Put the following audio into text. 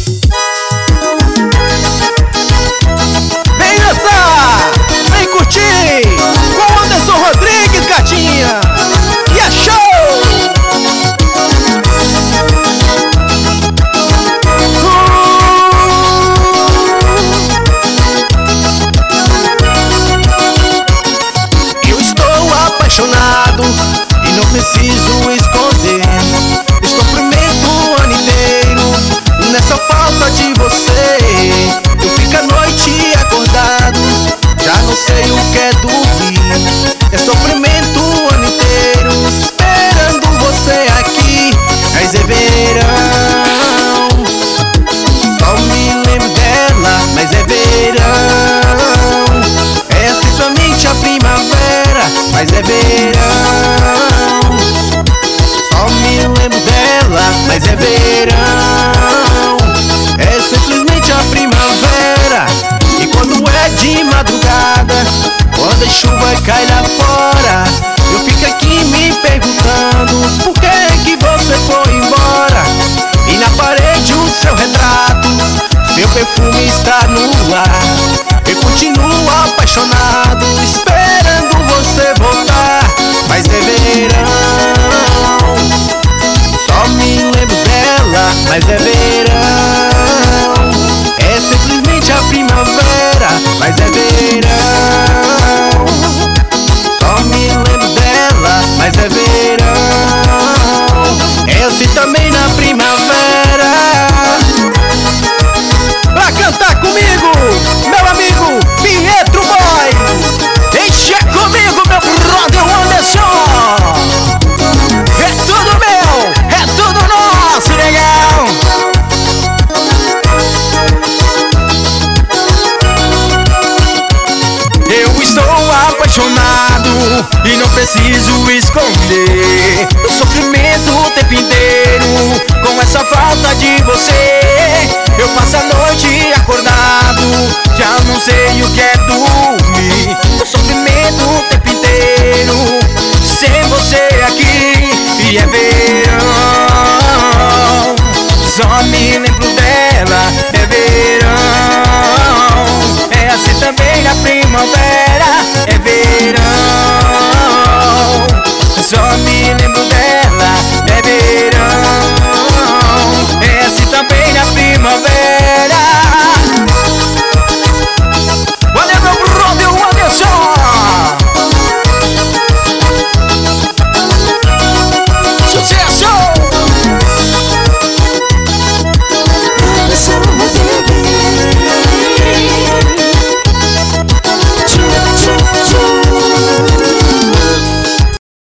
Vem dançar, vem curtir com Anderson Rodrigues, gatinha. E é show! Eu estou apaixonado e não preciso esconder. Estou sofrimento o ano inteiro nessa falta de você. Eu fico a noite acordado, já não sei o que é dormir. É sofrimento o ano inteiro esperando você aqui. Mas é verão, só me lembro dela. Mas é verão, é simplesmente a primavera. Mas é verão, só me lembro dela. Mas é verão, é simplesmente a primavera. E quando é de madrugada, quando a chuva cai lá fora, eu fico aqui me perguntando por que você foi embora. E na parede o seu retrato, seu perfume está no ar. Eu continuo apaixonado, esperando você voltar. Mas é verão, só me lembro dela. Mas é verão, é simplesmente a primavera. Mas é verão, só me lembro dela. Mas é verão, é assim também na primavera. Pra cantar comigo, meu amigo Pietro Boy. Deixa comigo, meu brother Anderson. É tudo meu, é tudo nosso, legal. Eu estou apaixonado e não preciso esconder. O sofrimento